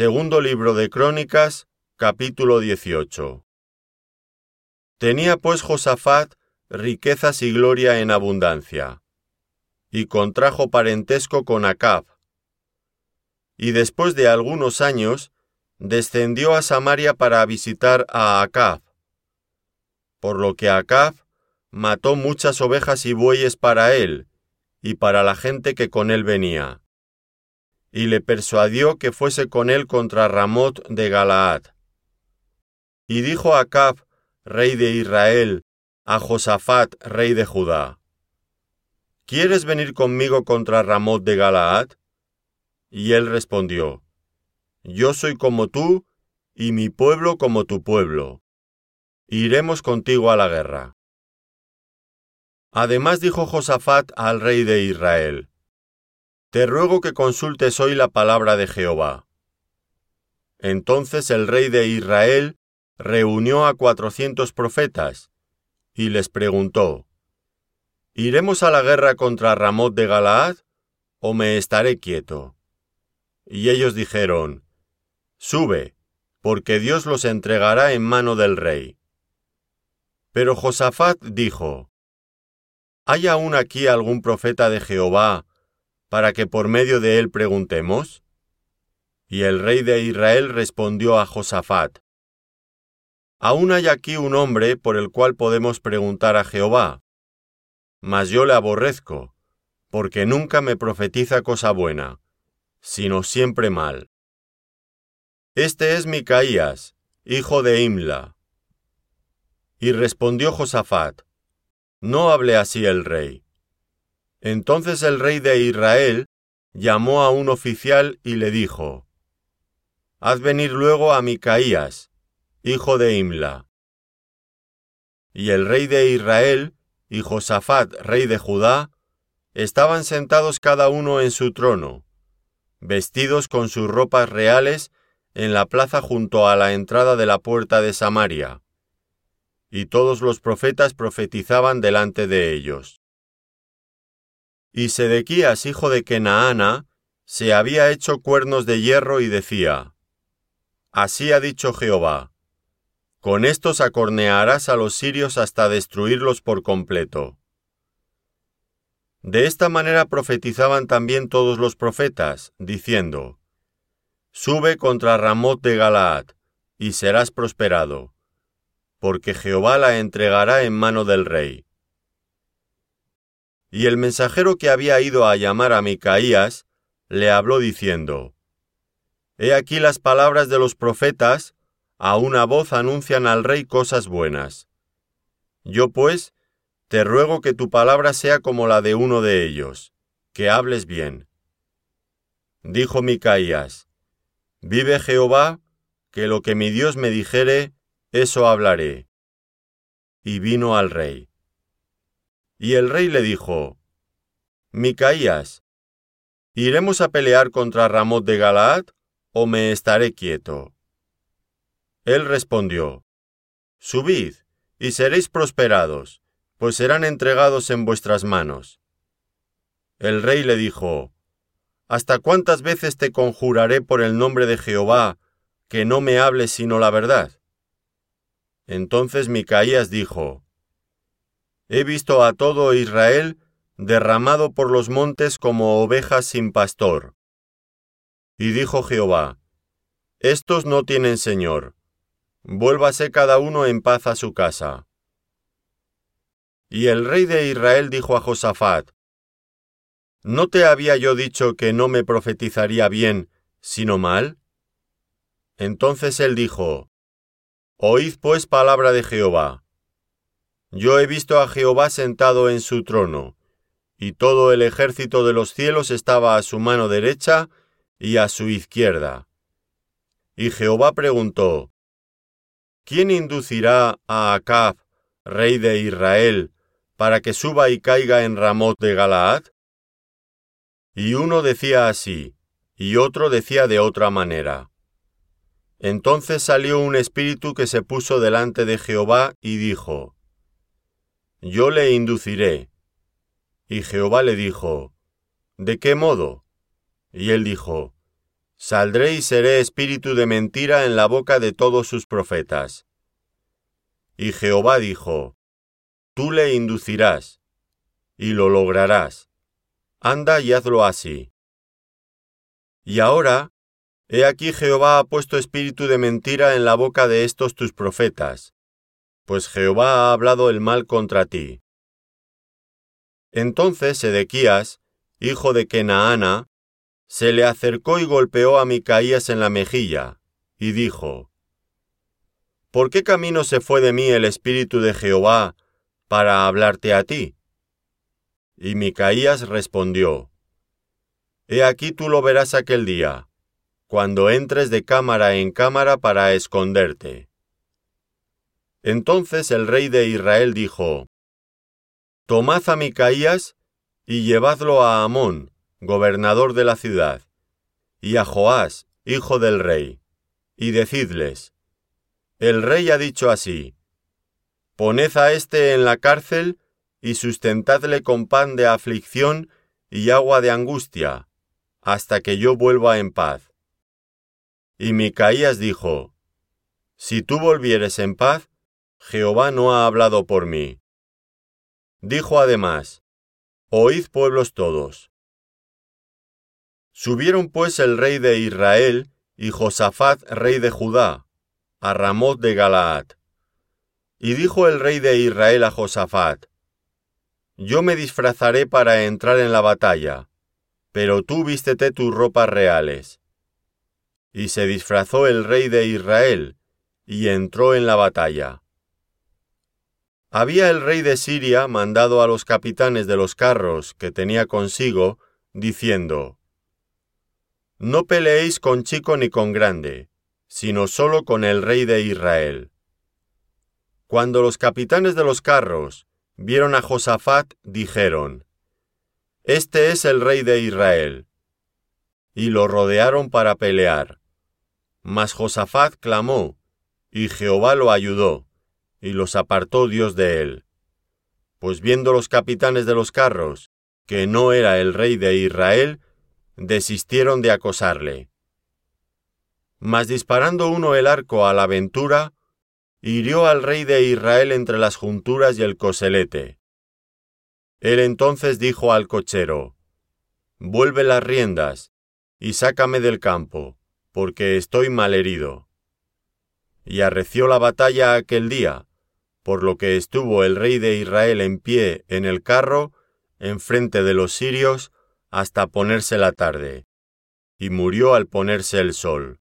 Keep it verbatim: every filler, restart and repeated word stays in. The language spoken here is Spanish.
Segundo libro de Crónicas, capítulo dieciocho. Tenía pues Josafat riquezas y gloria en abundancia, y contrajo parentesco con Acab. Y después de algunos años, descendió a Samaria para visitar a Acab, por lo que Acab mató muchas ovejas y bueyes para él, y para la gente que con él venía, y le persuadió que fuese con él contra Ramot de Galaad. Y dijo Acab, rey de Israel, a Josafat, rey de Judá: ¿Quieres venir conmigo contra Ramot de Galaad? Y él respondió: Yo soy como tú, y mi pueblo como tu pueblo. Iremos contigo a la guerra. Además dijo Josafat al rey de Israel: Te ruego que consultes hoy la palabra de Jehová. Entonces el rey de Israel reunió a cuatrocientos profetas, y les preguntó: ¿Iremos a la guerra contra Ramot de Galaad, o me estaré quieto? Y ellos dijeron: Sube, porque Dios los entregará en mano del rey. Pero Josafat dijo: ¿Hay aún aquí algún profeta de Jehová, para que por medio de él preguntemos? Y el rey de Israel respondió a Josafat: Aún hay aquí un hombre por el cual podemos preguntar a Jehová, mas yo le aborrezco, porque nunca me profetiza cosa buena, sino siempre mal. Este es Micaías, hijo de Imla. Y respondió Josafat: No hable así el rey. Entonces el rey de Israel llamó a un oficial y le dijo: Haz venir luego a Micaías, hijo de Imla. Y el rey de Israel y Josafat, rey de Judá, estaban sentados cada uno en su trono, vestidos con sus ropas reales, en la plaza junto a la entrada de la puerta de Samaria. Y todos los profetas profetizaban delante de ellos. Y Sedequías, hijo de Kenaana, se había hecho cuernos de hierro y decía: Así ha dicho Jehová: Con estos acornearás a los sirios hasta destruirlos por completo. De esta manera profetizaban también todos los profetas, diciendo: Sube contra Ramot de Galaad, y serás prosperado, porque Jehová la entregará en mano del rey. Y el mensajero que había ido a llamar a Micaías le habló diciendo: He aquí las palabras de los profetas, a una voz anuncian al rey cosas buenas. Yo pues te ruego que tu palabra sea como la de uno de ellos, que hables bien. Dijo Micaías: Vive Jehová, que lo que mi Dios me dijere, eso hablaré. Y vino al rey. Y el rey le dijo: Micaías, ¿iremos a pelear contra Ramot de Galaad, o me estaré quieto? Él respondió: Subid, y seréis prosperados, pues serán entregados en vuestras manos. El rey le dijo: ¿Hasta cuántas veces te conjuraré por el nombre de Jehová, que no me hables sino la verdad? Entonces Micaías dijo: He visto a todo Israel derramado por los montes como ovejas sin pastor. Y dijo Jehová: Estos no tienen señor. Vuélvase cada uno en paz a su casa. Y el rey de Israel dijo a Josafat: ¿No te había yo dicho que no me profetizaría bien, sino mal? Entonces él dijo: Oíd pues palabra de Jehová. Yo he visto a Jehová sentado en su trono, y todo el ejército de los cielos estaba a su mano derecha y a su izquierda. Y Jehová preguntó: ¿Quién inducirá a Acab, rey de Israel, para que suba y caiga en Ramot de Galaad? Y uno decía así, y otro decía de otra manera. Entonces salió un espíritu que se puso delante de Jehová y dijo: Yo le induciré. Y Jehová le dijo: ¿De qué modo? Y él dijo: Saldré y seré espíritu de mentira en la boca de todos sus profetas. Y Jehová dijo: Tú le inducirás, y lo lograrás. Anda y hazlo así. Y ahora, he aquí Jehová ha puesto espíritu de mentira en la boca de estos tus profetas, pues Jehová ha hablado el mal contra ti. Entonces Sedequías, hijo de Kenaana, se le acercó y golpeó a Micaías en la mejilla, y dijo: ¿Por qué camino se fue de mí el espíritu de Jehová para hablarte a ti? Y Micaías respondió: He aquí tú lo verás aquel día, cuando entres de cámara en cámara para esconderte. Entonces el rey de Israel dijo: Tomad a Micaías y llevadlo a Amón, gobernador de la ciudad, y a Joás, hijo del rey, y decidles: El rey ha dicho así: Poned a éste en la cárcel y sustentadle con pan de aflicción y agua de angustia, hasta que yo vuelva en paz. Y Micaías dijo: Si tú volvieres en paz, Jehová no ha hablado por mí. Dijo además: Oíd, pueblos todos. Subieron pues el rey de Israel y Josafat, rey de Judá, a Ramoth de Galaad. Y dijo el rey de Israel a Josafat: Yo me disfrazaré para entrar en la batalla, pero tú vístete tus ropas reales. Y se disfrazó el rey de Israel, y entró en la batalla. Había el rey de Siria mandado a los capitanes de los carros que tenía consigo, diciendo: No peleéis con chico ni con grande, sino solo con el rey de Israel. Cuando los capitanes de los carros vieron a Josafat, dijeron: Este es el rey de Israel. Y lo rodearon para pelear. Mas Josafat clamó, y Jehová lo ayudó, y los apartó Dios de él. Pues viendo los capitanes de los carros que no era el rey de Israel, desistieron de acosarle. Mas disparando uno el arco a la aventura, hirió al rey de Israel entre las junturas y el coselete. Él entonces dijo al cochero: Vuelve las riendas, y sácame del campo, porque estoy malherido. Y arreció la batalla aquel día, por lo que estuvo el rey de Israel en pie en el carro, enfrente de los sirios, hasta ponerse la tarde, y murió al ponerse el sol.